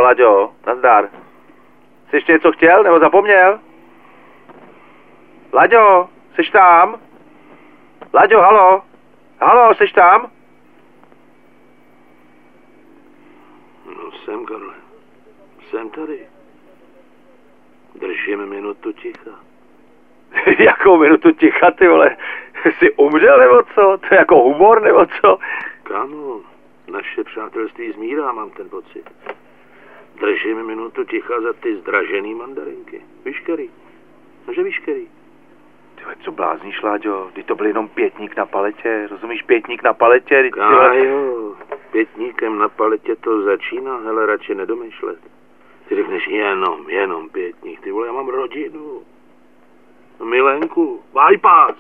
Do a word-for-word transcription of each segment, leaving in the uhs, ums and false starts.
Láďo, nazdar. Jsi ještě něco chtěl, nebo zapomněl? Láďo, jsi tam? Láďo, halo? Halo, jsi tam? No jsem, Karle. Jsem tady. Držím minutu ticha. Jakou minutu ticha, ty vole? Jsi umřel, nebo co? To je jako humor, nebo co? Kámo, naše přátelství zmírá, mám ten pocit. Držím minutu ticha za ty zdražený mandarinky. Víš, který? Nože víš, který? Tyhle, co blázníš, Láďo? Teď to byl jenom pětník na paletě, rozumíš? Pětník na paletě, tyhle... Kájo, pětníkem na paletě to začíná, hele, radši nedomýšlet. Ty řekneš jenom, jenom pětník, ty vole, já mám rodinu. Milenku, bypass.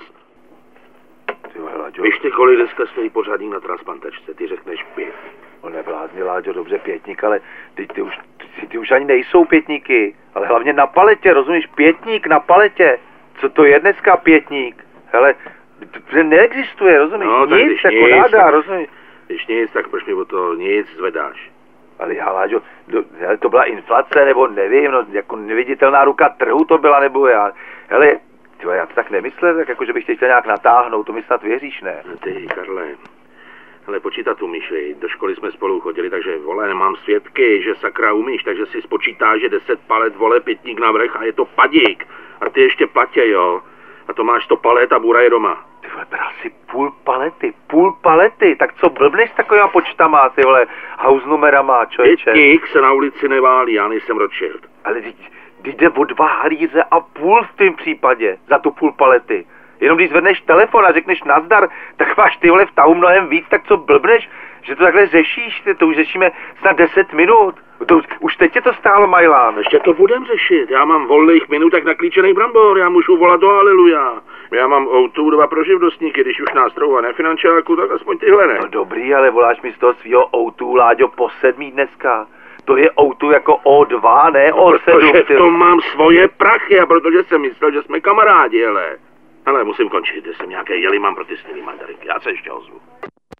Ty vole, Láďo. Víš ty, kolik dneska stojí pořádník na transplantačce, ty řekneš pětník. On neblázni, Láďo, dobře pětník, ale ty, ty, už, ty, ty už ani nejsou pětníky, ale hlavně na paletě, rozumíš? Pětník na paletě. Co to je dneska pětník? Hele, to neexistuje, rozumíš? No, nic, jako nic, náda, tak, rozumíš? Když nic, tak proč mi o to nic zvedáš? Ale já, Láďo, do, hele, to byla inflace, nebo nevím, no, jako neviditelná ruka trhu to byla, nebo já, hele, tyhle, já to tak nemyslel, tak jako, že bych tě chtěl nějak natáhnout, to mi snad věříš, ne? No ty, Karle, hele, počítat umíš, vej. Do školy jsme spolu chodili, takže, vole, nemám svědky, že sakra umíš, takže si spočítáš, že deset palet, vole, pětník na vrch a je to padík. A ty ještě platě, jo? A to máš sto palet a bura je doma. Ty vole, bral si půl palety, půl palety, tak co blbneš s takovýma počtama, ty vole, house numerama, člověče? Pětník se na ulici neválí, já nejsem Rothschild. Ale teď jde o dva halíře a půl v tom případě, za tu půl palety. Jenom když zvedneš telefon a řekneš nazdar, tak máš ty vole v tahu mnohem víc, tak co blbneš, že to takhle řešíš, to už řešíme snad deset minut. To už, už teď tě to stálo, Majlán. Ještě to budem řešit, já mám volných minut tak naklíčený brambor, já můžu volat do Haleluja. Já mám ó dva dva pro živnostníky, když už nás trouha nefinančáku, tak aspoň tyhle ne. No dobrý, ale voláš mi z toho svýho ó dva, Láďo, po sedmý dneska. To je ó dva jako ó dva, ne ó sedm. Protože v tom mám svoje prachy a protože jsem myslel, že jsme kamarádi, hele. Ale musím končit, jsem nějaké jeli, mám pro ty snělý mandarinky, já se ještě ozvu.